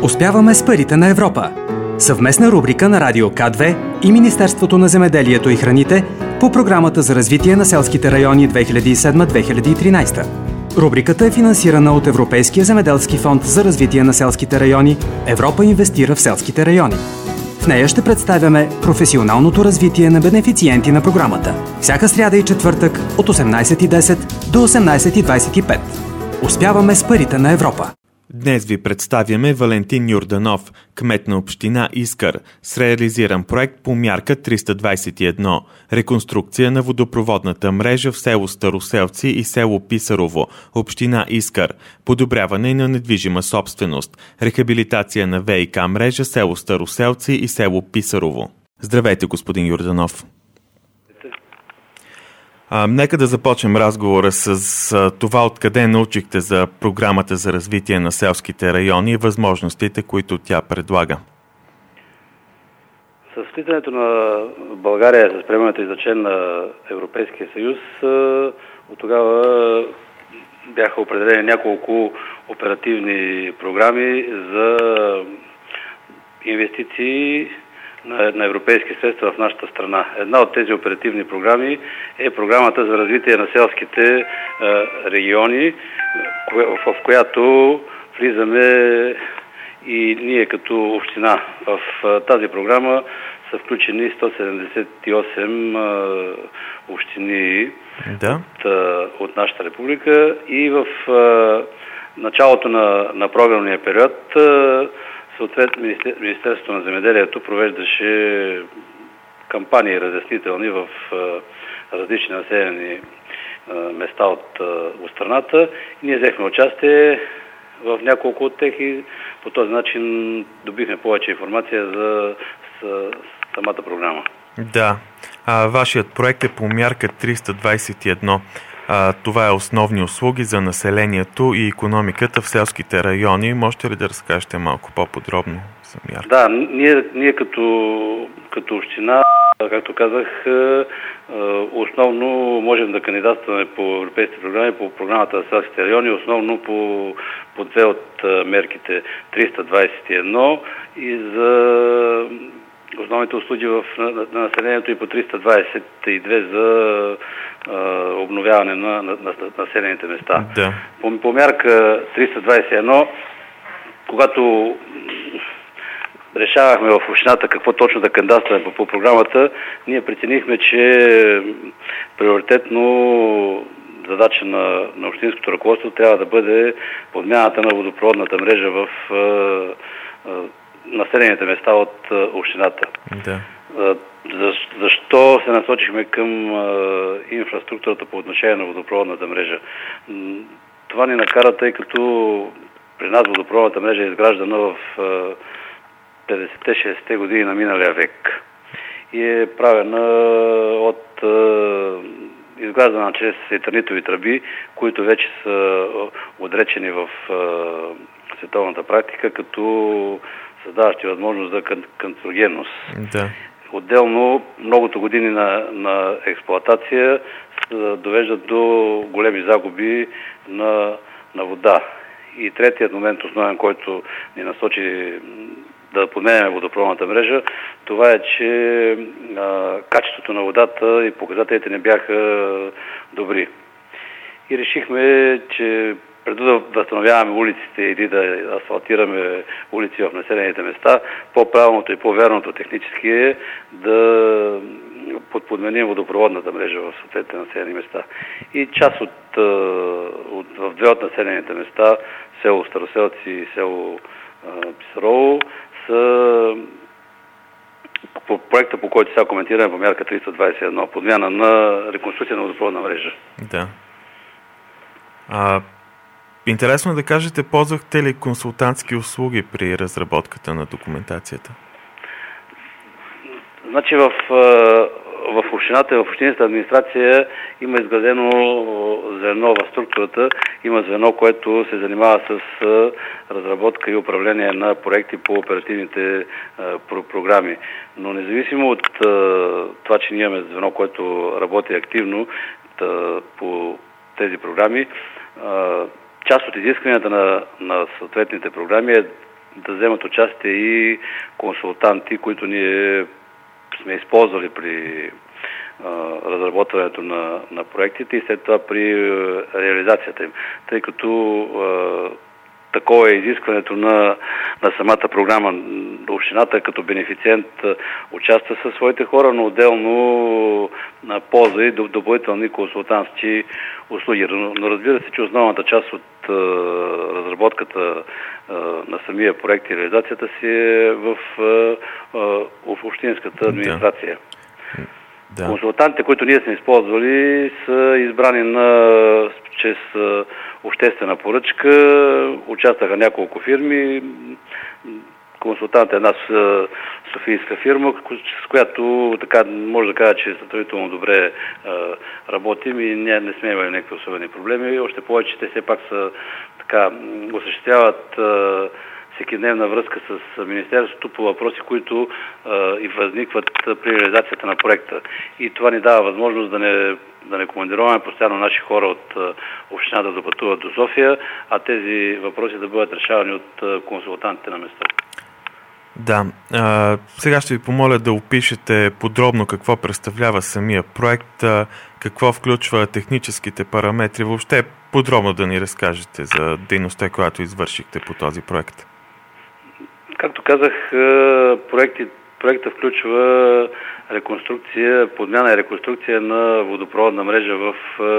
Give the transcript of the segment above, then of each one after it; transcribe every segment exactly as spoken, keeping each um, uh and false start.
Успяваме с парите на Европа. Съвместна рубрика на Радио К две и Министерството на земеделието и храните по Програмата за развитие на селските райони две хиляди и седма - две хиляди и тринадесета. Рубриката е финансирана от Европейския земеделски фонд за развитие на селските райони Европа инвестира в селските райони. В нея ще представяме професионалното развитие на бенефициенти на програмата. Всяка сряда и четвъртък от осемнадесет и десет до осемнадесет и двадесет и пет. Успяваме с парите на Европа. Днес ви представяме Валентин Йорданов, кмет на община Искър, с реализиран проект по мярка триста двадесет и едно – реконструкция на водопроводната мрежа в село Староселци и село Писарово, община Искър, подобряване на недвижима собственост, рехабилитация на ВиК мрежа село Староселци и село Писарово. Здравейте, господин Йорданов. А, нека да започнем разговора с а, това, откъде научихте за програмата за развитие на селските райони и възможностите, които тя предлага. С влизането на България с приемането и за член на Европейския съюз, от тогава бяха определени няколко оперативни програми за инвестиции на, на европейски средства в нашата страна. Една от тези оперативни програми е програмата за развитие на селските е, региони, в, в която влизаме и ние като община. В е, тази програма са включени сто седемдесет и осем е, общини да. от, е, от нашата република и в е, началото на, на програмния период е, съответно Министерството на земеделието провеждаше кампании разяснителни в различни населени места от, от страната и ние взехме участие в няколко от тях и по този начин добихме повече информация за самата програма. Да, а, вашият проект е по мярка триста двадесет и едно. А, това е основни услуги за населението и икономиката в селските райони. Можете ли да разкажете малко по-подробно за мярка? Да, ние, ние като, като община, както казах, основно можем да кандидатстваме по европейските програми, по програмата за селските райони, основно по, по две от мерките триста двадесет и едно и за основните услуги в, на, на населението и по триста двадесет и две за а, обновяване на, на, на населените места. Да. По, по мярка триста двадесет и едно, когато решавахме в общината какво точно да кандидатстваме по, по програмата, ние преценихме, че приоритетно задача на, на общинското ръководство трябва да бъде подмяната на водопроводната мрежа в а, а, населените места от а, общината. Да. А, за, защо се насочихме към а, инфраструктурата по отношение на водопроводната мрежа? Това ни накара, тъй като при нас водопроводната мрежа е изграждана в а, петдесетте-шейсетте години на миналия век и е правена от а, изграждана чрез етърнитови тръби, които вече са отречени в а, световната практика, като създаващи възможност за кан- канцерогенност. Да. Отделно, многото години на, на експлоатация довеждат до големи загуби на, на вода. И третият момент, основен, който ни насочи да подменяме водопроводната мрежа, това е, че а, качеството на водата и показателите не бяха добри. И решихме, че преди да възстановяваме улиците или да асфалтираме улици в населените места, по-правилното и по-верното технически е да подменим водопроводната мрежа в съответните населени места. И част от, от в две от населените места, село Староселци и село Писарово, са по проекта, по който сега коментираме по мярка триста двадесет и едно, подмяна на реконструкция на водопроводна мрежа. Да. А, интересно е да кажете, ползвахте ли консултантски услуги при разработката на документацията? Значи в, в общината и в общинската администрация има изградено звено в структурата, има звено, което се занимава с разработка и управление на проекти по оперативните програми. Но независимо от това, че ние имаме звено, което работи активно по тези програми, част от изискванията на, на съответните програми е да вземат участие и консултанти, които ние сме използвали при а, разработването на, на проектите и след това при а, реализацията им. Тъй като а, такова е изискването на, на самата програма. Общината като бенефициент участва със своите хора, но отделно на полза и допълнителни консултантски услуги. Но, но разбира се, че основната част от а, разработката а, на самия проект и реализацията си е в, а, а, в общинската администрация. Да. Консултантите, които ние сме използвали, са избрани на, чрез обществена поръчка, участваха няколко фирми. Консултант е една софийска фирма, с която така може да кажа, че сътруднително добре работим и не, не сме имали някакви особени проблеми. Още повече, че те все пак са така, осъществяват всекидневна връзка с Министерството по въпроси, които а, и възникват при реализацията на проекта. И това ни дава възможност да не, да не командироваме постоянно наши хора от а, общината да пътуват до София, а тези въпроси да бъдат решавани от а, консултантите на место. Да. А, сега ще ви помоля да опишете подробно какво представлява самия проект, а, какво включва техническите параметри, въобще подробно да ни разкажете за дейността, която извършихте по този проект. Както казах, проекти, проекта включва реконструкция, подмяна и реконструкция на водопроводна мрежа в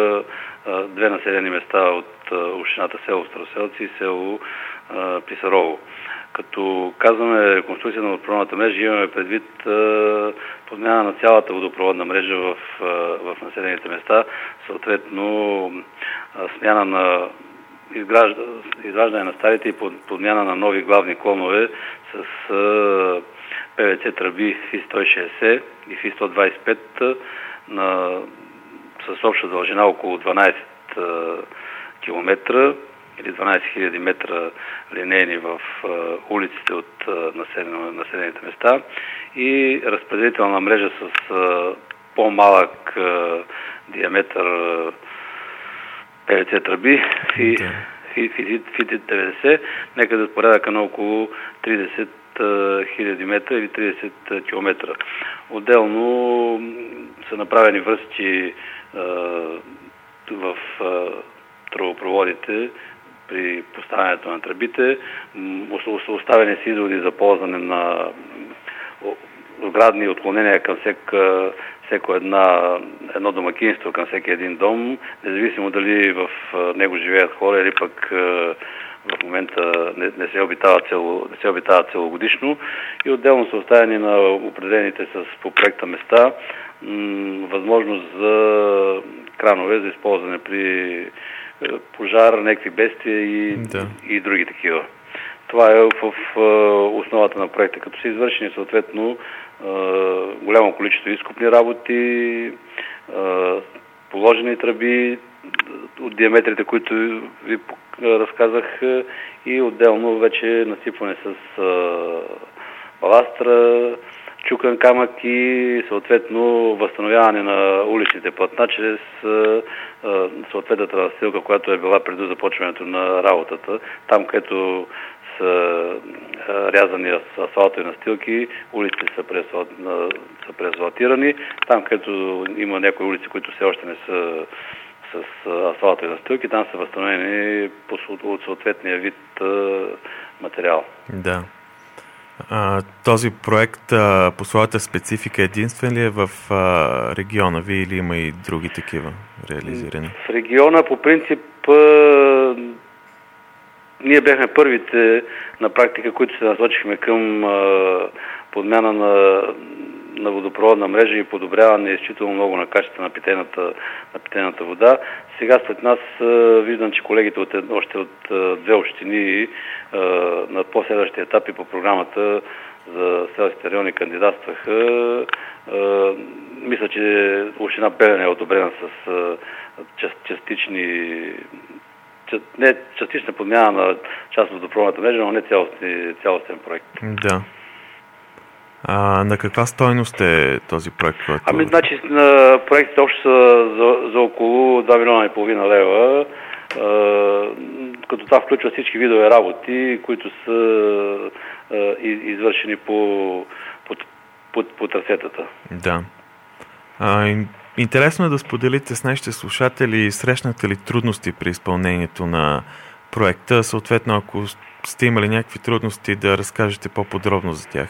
две населени места от общината село Староселци и село Писарово. Като казваме реконструкция на водопроводната мрежа, имаме предвид подмяна на цялата водопроводна мрежа в, в населените места, съответно смяна на изграждане на старите и подмяна на нови главни клонове с Пе Ве Це тръби Ф И сто и шейсет и Ф И сто двадесет и пет на, с обща дължина около дванадесет километра или дванадесет хиляди метра линейни в улиците от населените места и разпределителна мрежа с по-малък диаметър Пе Ве Це тръби Ф И деветдесет, некъде от порядъка на около тридесет хиляди метра или тридесет километра. Отделно са направени връзки в тръбопроводите при поставянето на тръбите. Са оставени си изводи за ползване на оградни отклонения към всека всеко една, едно домакинство, към всеки един дом, независимо дали в него живеят хора или пък в момента не, не се обитава цело, не се обитава целогодишно и отделно са оставени на определените с по проекта места м- възможност за кранове за използване при пожар, някакви бедствия и, да. и други такива. Това е в, в основата на проекта, като са извършени съответно голямо количество изкупни работи, положени тръби от диаметрите, които ви разказах и отделно вече насипване с баластра, чукан камък и съответно възстановяване на уличните платна чрез съответната настилка, която е била преди започването на работата. Там, където са рязани асфалтови настилки, улиците са, са преасфалтирани. Там, където има някои улици, които все още не са с асфалтови настилки, там са възстановени от съответния вид материал. Да. А, този проект а, по своята специфика единствен ли е в а, региона ви или има и други такива реализирани? В региона по принцип а, ние бяхме първите на практика, които се насочихме към а, подмяна на, на водопроводна мрежа и подобряване изключително много на качеството на питейната, на питейната вода. Сега след нас а, виждам, че колегите от, още от а, две общини а, на последващи етапи по програмата за селските райони кандидатстваха. А, мисля, че община Белене е одобрена с а, част, частични не частична подмяна на част от водопроводната мрежа, но не цялостен, цялостен проект. Да. А на каква стойност е този проект? Който... Ами, значи, на проектите общо са за, за около два милиона и половина лева. А, като това включва всички видове работи, които са извършени по, по, по, по трасетата. Да. А, интересно е да споделите с нашите слушатели, срещнате ли трудности при изпълнението на проекта, съответно ако сте имали някакви трудности, да разкажете по-подробно за тях.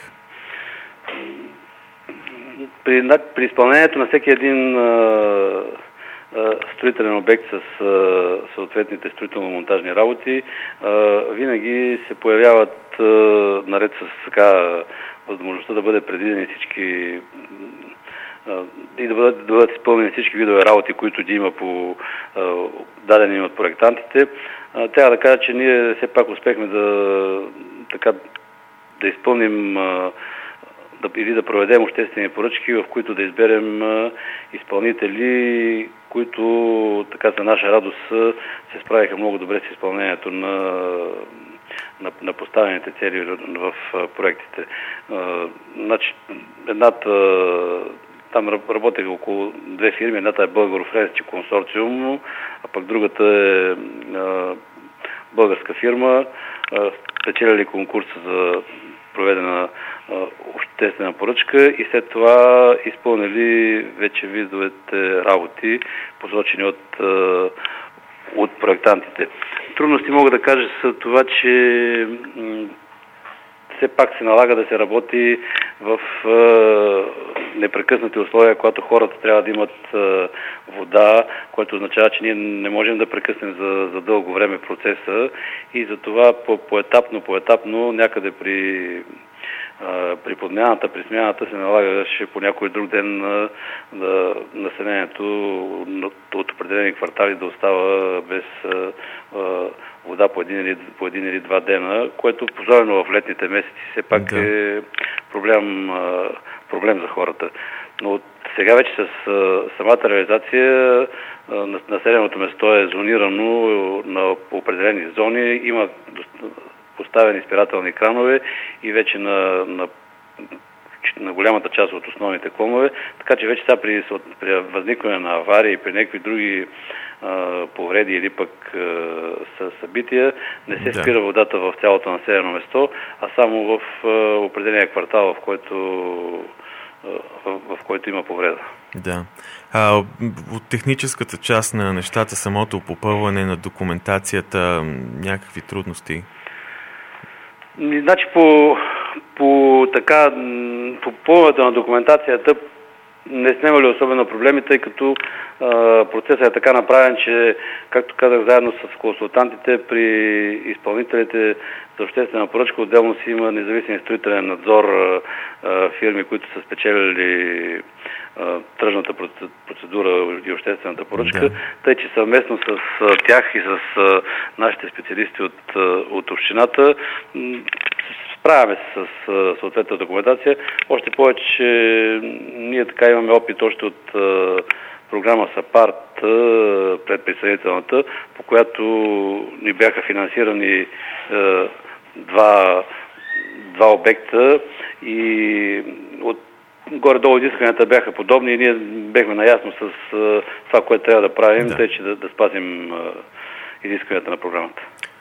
При, при изпълнението на всеки един а, а, строителен обект с а, съответните строително-монтажни работи, а, винаги се появяват, а, наред с така, възможността да бъде предвидени всички а, и да бъдат, да бъдат изпълнени всички видове работи, които ги има по а, дадени от проектантите. А, трябва да кажа, че ние все пак успехме да, така, да изпълним а, да, или да проведем обществени поръчки, в които да изберем а, изпълнители, които така за наша радост се справиха много добре с изпълнението на, на, на поставените цели в а, проектите. А, значи, едната там работеха около две фирми, едната е Българо-френски консорциум, а пък другата е а, българска фирма, а, спечелили конкурса за проведена а, обществена поръчка и след това изпълнили вече видовете работи, посочени от, а, от проектантите. Трудности мога да кажа с това, че м- все пак се налага да се работи в е, непрекъснати условия, когато хората трябва да имат е, вода, което означава, че ние не можем да прекъснем за, за дълго време процеса и затова по, поетапно, поетапно някъде при, е, при подмяната, при смяната се налагаше по някой друг ден е, да, населението от, от определени квартали да остава без е, е, вода по един, или, по един или два дена, което позорено в летните месеци все пак да. е проблем, проблем за хората. Но сега вече с самата реализация населеното место е зонирано на определени зони, има поставени спирателни кранове и вече на, на на голямата част от основните клонове, така че вече сега при, при възникване на аварии и при някакви други а, повреди или пък а, събития, не се спира водата в цялото населено место, а само в а, определения квартал, в който, а, в, в който има повреда. Да. А, от техническата част на нещата, самото попълване на документацията, някакви трудности? Значи по, по така по попълването на документацията не сме имали особено проблеми, тъй като а, процесът е така направен, че, както казах, заедно с консултантите при изпълнителите за обществена поръчка, отделно си има независим строителен надзор, а, а, фирми, които са спечелили а, тръжната процедура и обществената поръчка, да. Тъй че съвместно с а, тях и с а, нашите специалисти от, а, от общината справяме се с а, съответната документация. Още повече, че ние така имаме опит още от а, програма САПАРТ, предприсъединителната, по която ни бяха финансирани а, два, два обекта и от горе-долу изискванията бяха подобни и ние бяхме наясно с а, това, което трябва да правим, да. Тъй, че да, да спазим а, изискванията на програмата.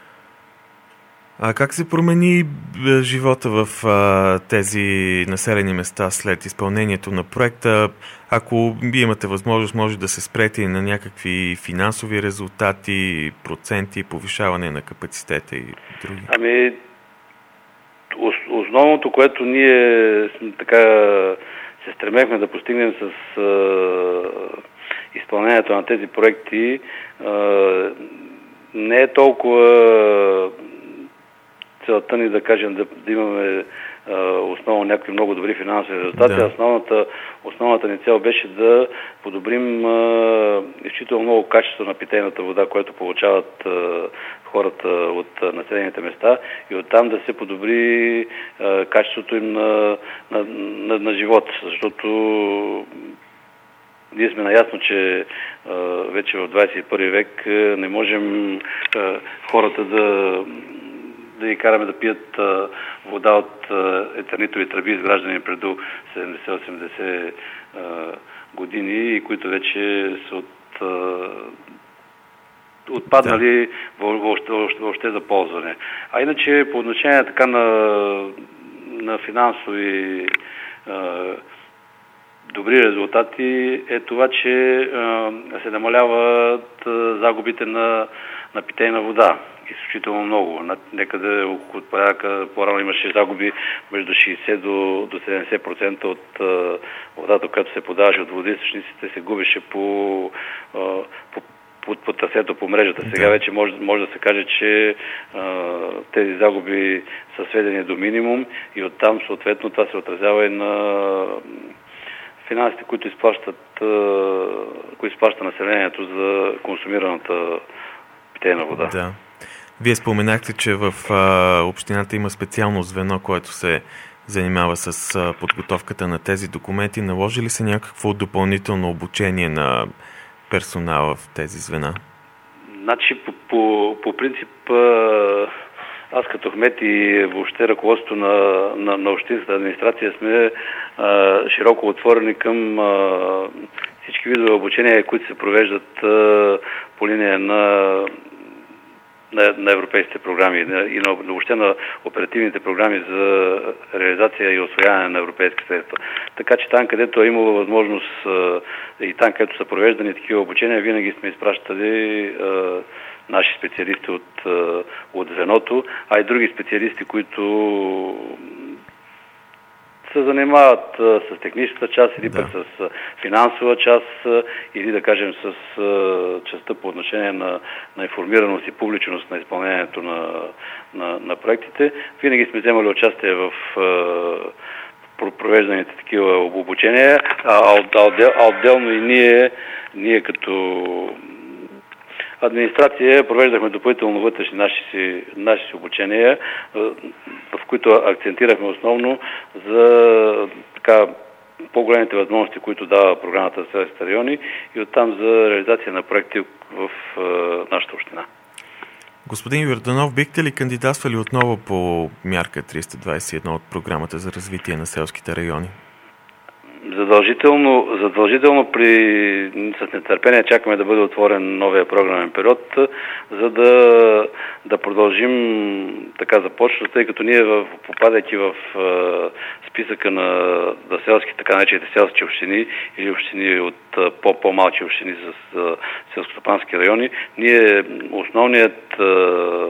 А как се промени живота в а, тези населени места след изпълнението на проекта? Ако имате възможност, може да се спрете и на някакви финансови резултати, проценти, повишаване на капацитета и други. Ами, основното, което ние така се стремехме да постигнем с а, изпълнението на тези проекти, а, не е толкова целта ни да кажем да, да имаме а, основно някакви много добри финансови резултати. Да. Основната, основната ни цел беше да подобрим а, изключително много качество на питейната вода, което получават а, хората от а, населените места и оттам да се подобри а, качеството им на, на, на, на живот, защото ние сме наясно, че а, вече в двадесет и първи век а, не можем а, хората да да ги караме да пият а, вода от а, етернитови тръби, изграждани преди седемдесет-осемдесет а, години и които вече са от а, отпаднали да. въобще, въобще, въобще за ползване. А иначе по отношение така на, на финансови а, добри резултати е това, че а, се намаляват а, загубите на, на питейна вода. Изключително много. Некъде около порядъка, по-рано имаше загуби между шейсет до седемдесет процента от а, водата, която се подаваше от водоизточниците, се губеше по, а, по по, по трасето, по мрежата. Сега вече може, може да се каже, че а, тези загуби са сведени до минимум и оттам съответно това се отразява и на финансите, които изплащат, а, които изплаща населението за консумираната питейна вода. Да. Вие споменахте, че в а, общината има специално звено, което се занимава с а, подготовката на тези документи. Наложи ли се някакво допълнително обучение на персонала в тези звена? Значи, по, по, по принцип, аз като кмет и въобще ръководството на, на, на общинската администрация сме а, широко отворени към а, всички видове обучения, които се провеждат а, по линия на На, на европейските програми и на, въобще на оперативните програми за реализация и освояване на европейски средства. Така че там, където е имало възможност и там, където са провеждани такива обучения, винаги сме изпращали а, наши специалисти от, от звеното, а и други специалисти, които се занимават а, с техническата част или да. пък с а, финансова част а, или да кажем с а, частта по отношение на, на информираност и публичност на изпълнението на, на, на проектите. Винаги сме вземали участие в а, провежданите такива обучения, а, а, отдел, а отделно и ние, ние като администрация провеждахме допълнително вътрешни наши си, наши си обучения, в които акцентирахме основно за така по-големите възможности, които дава програмата за селските райони и оттам за реализация на проекти в нашата община. Господин Йорданов, бихте ли кандидатствали отново по мярка триста двадесет и едно от програмата за развитие на селските райони? Задължително, задължително при, с нетърпение чакаме да бъде отворен новия програмен период, за да, да продължим така започва, тъй като ние, в, попадайки в а, списъка на, на селски, така наречените селски общини или общини от а, по-по-малки общини с а, селскостопански райони, ние основният а,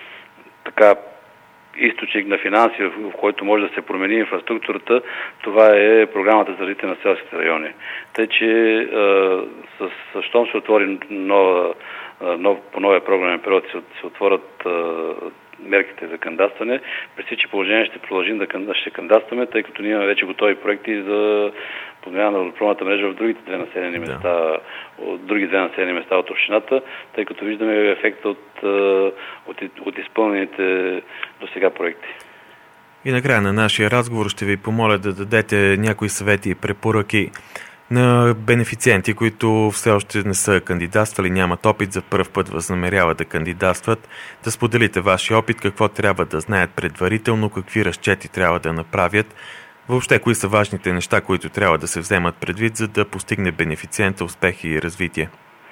така източник на финанси, в който може да се промени инфраструктурата, това е програмата за развитие на селските райони. Тъй, че а, с, с щом се отвори нова, нов, по новия програмен период се, се отворят а, мерките за кандидатстване, при всички положения ще продължим да ще кандидатстваме, тъй като ние имаме вече готови проекти за подмяна на водопроводната мрежа в другите две населени места, да. от други две населени места от общината, тъй като виждаме ефекта от, от, от изпълнените до сега проекти. И накрая на нашия разговор ще ви помоля да дадете някои съвети и препоръки на бенефициенти, които все още не са кандидатствали, нямат опит, за първ път възнамеряват да кандидатстват, да споделите вашия опит, какво трябва да знаят предварително, какви разчети трябва да направят, въобще кои са важните неща, които трябва да се вземат предвид, за да постигне бенефициента успех и развитие.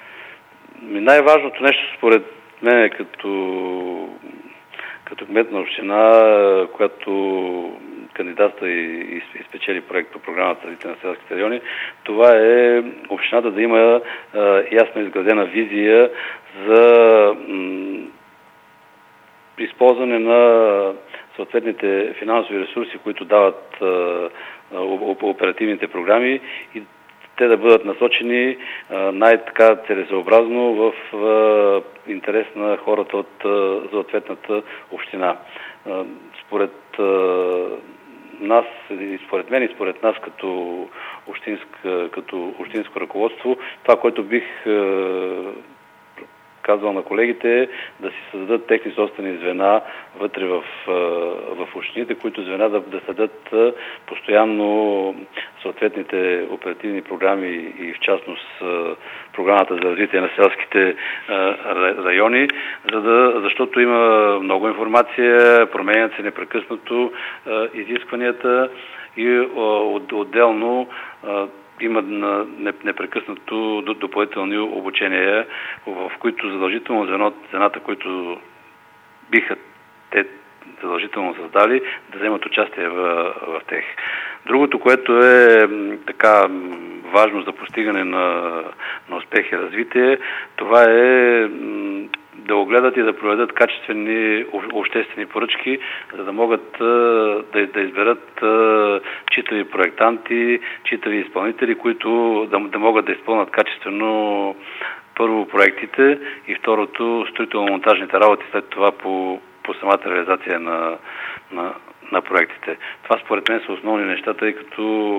Най-важното нещо според мен е като, като кмет на община, която кандидатства и, и, и спечели проект по програмата за развитие на селските райони, това е общината да има а, ясно изградена визия за м, използване на съответните финансови ресурси, които дават а, а, оперативните програми и те да бъдат насочени а, най-така целесъобразно в а, интерес на хората от а, съответната община. А, според а, нас, и според мен и според нас като, общинска, като общинско ръководство, това, което бих а, казвал на колегите е да си създадат техни собствени звена вътре в, в общините, които звена да, да съдат постоянно съответните оперативни програми и в частност програмата за развитие на селските райони, за да, защото има много информация, променят се непрекъснато изискванията и отделно има непрекъснато допълнителни обучения, в които задължително звено, звената, които биха те задължително създали, да вземат участие в, в тях. Другото, което е така важно за постигане на, на успех и развитие, това е да огледат и да проведат качествени обществени поръчки, за да могат да, да изберат читави проектанти, читави изпълнители, които да, да могат да изпълнят качествено първо проектите и второто строително-монтажните работи след това по, по самата реализация на, на, на проектите. Това според мен са основни неща, тъй като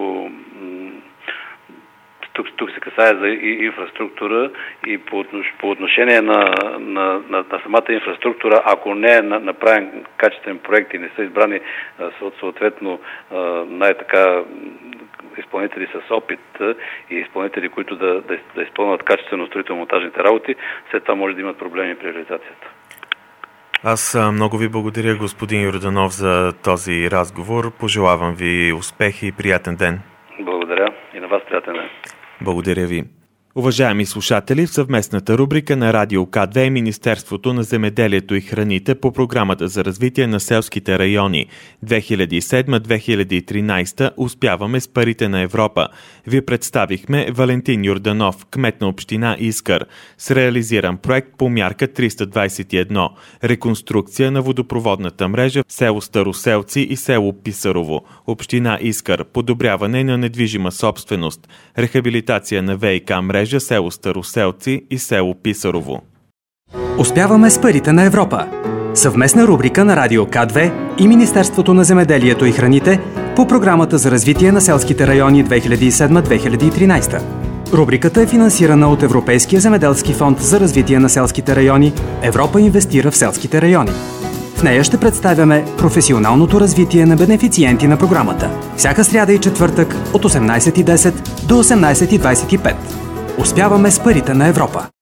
Тук, тук се касае за и инфраструктура и по, по отношение на, на, на, на самата инфраструктура, ако не е направен качествен проект и не са избрани съответно най-така изпълнители с опит и изпълнители, които да, да, да изпълнят качествено строително-монтажните работи, след това може да имат проблеми при реализацията. Аз много ви благодаря, господин Йорданов, за този разговор. Пожелавам ви успехи и приятен ден. Благодаря и на вас приятен ден. Благодаря ви. Уважаеми слушатели, в съвместната рубрика на Радио К две и Министерството на земеделието и храните по програмата за развитие на селските райони две хиляди и седма - две хиляди и тринадесета успяваме с парите на Европа. Ви представихме Валентин Йорданов, кмет на община Искър, с реализиран проект по мярка триста двадесет и едно реконструкция на водопроводната мрежа в село Староселци и село Писарово, община Искър, подобряване на недвижима собственост, рехабилитация на ВиК мрежа село Староселци и село Писарово. Успяваме с парите на Европа. Съвместна рубрика на Радио К две и Министерството на земеделието и храните по програмата за развитие на селските райони две хиляди и седма - две хиляди и тринадесета. Рубриката е финансирана от Европейския земеделски фонд за развитие на селските райони Европа инвестира в селските райони. В нея ще представяме професионалното развитие на бенефициенти на програмата. Всяка сряда и четвъртък от осемнадесет и десет до осемнадесет и двадесет и пет. Успяваме с парите на Европа.